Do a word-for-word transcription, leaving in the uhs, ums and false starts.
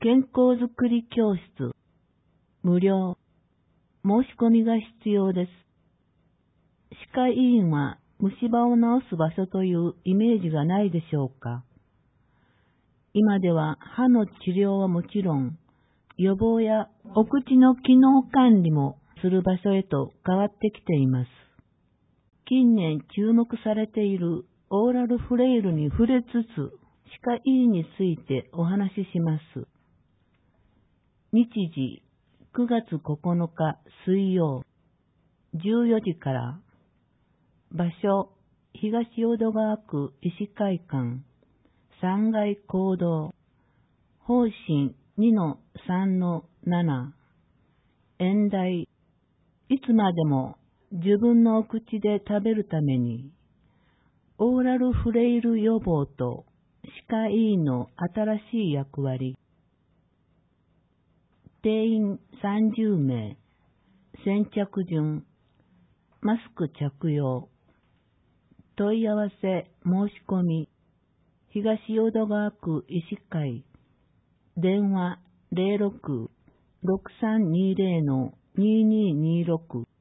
健康づくり教室、無料。申し込みが必要です。歯科医院は虫歯を治す場所というイメージがないでしょうか。今では歯の治療はもちろん、予防やお口の機能管理もする場所へと変わってきています。近年注目されているオーラルフレイルに触れつつ、歯科医院についてお話しします。日時くがつここのか水曜じゅうよじから。場所東淀川区医師会館さんがい講堂方針 にのさんのなな。 演題、いつまでも自分のお口で食べるためにオーラルフレイル予防と歯科医院の新しい役割。定員さんじゅうめい。先着順。マスク着用。問い合わせ申し込み。東淀川区医師会。電話 ゼロろく ろくさんにゼロ のにーにーにーろく